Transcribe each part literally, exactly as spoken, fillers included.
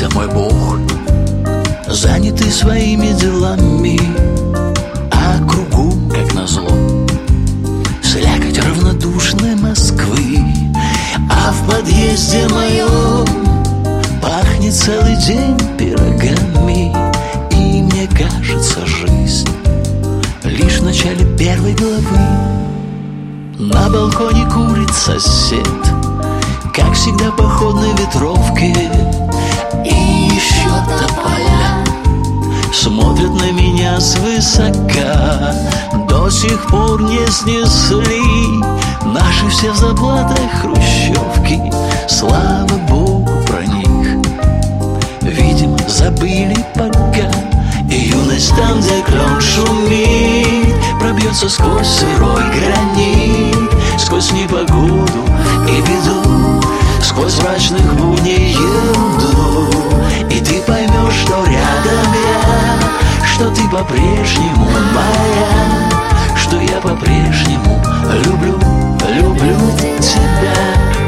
Скрылся мой Бог, занятый своими делами, а кругом, как назло, слякоть равнодушной Москвы. А в подъезде моем пахнет целый день пирогами. И мне кажется, жизнь лишь в начале первой главы. На балконе курит сосед, как всегда, походной ветровке. И еще тополя смотрят на меня свысока. До сих пор не снесли наши все в заплатах хрущевки. Слава Богу про них, видимо, забыли пока. И юность там, где клен шумит, пробьется сквозь сырой гранит, сквозь непогоду и беду, сквозь мрачных будней ерунду. И ты поймешь, что рядом я, что ты по-прежнему моя, что я по-прежнему люблю, люблю тебя.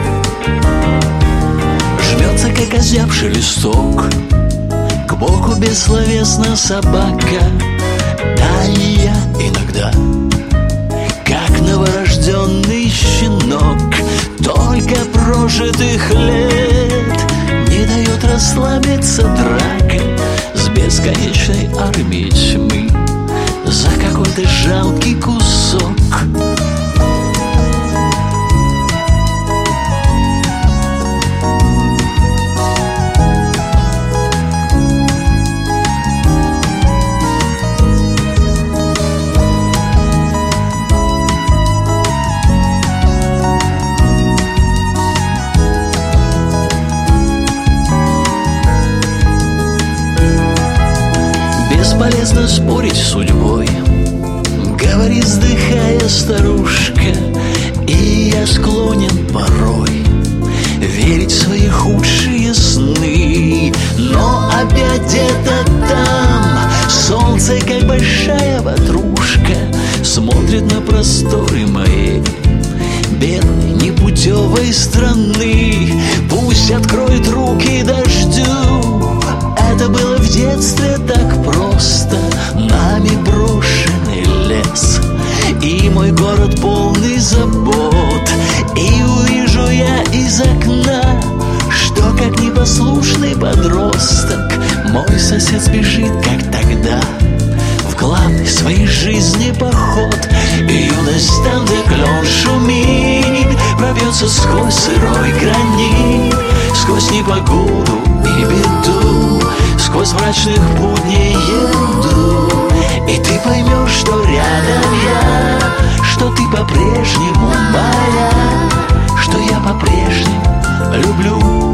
Жмется, как озябший листок, к боку бессловесна собака. Да и я иногда, как новорожденный щенок, только прожитых лет не дает расслабиться драка с бесконечной армией тьмы за какой-то жалкий кусок. Бесполезно спорить с судьбой, говорит, вздыхая старушка. И я склонен порой верить в свои худшие сны. Но опять где-то там солнце, как большая ватрушка, смотрит на просторы моей бедной, непутевой страны. Пусть откроет руки дождю, это было в детстве так просто. Нами брошенный лес и мой город полный забот. И увижу я из окна, что как непослушный подросток мой сосед спешит, как тогда, в главный своей жизни поход. И юность там, где клен шумит, пробьется сквозь сырой гранит, сквозь непогоду и беду, сквозь мрачных будней ерунду. И ты поймешь, что рядом я, что ты по-прежнему моя, что я по-прежнему люблю